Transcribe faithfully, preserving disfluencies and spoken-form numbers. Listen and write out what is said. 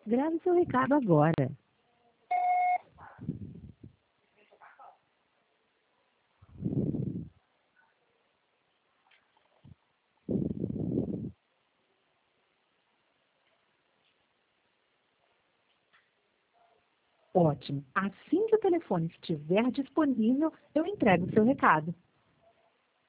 Grave seu recado agora. Ótimo. Assim que o telefone estiver disponível, eu entrego o seu recado.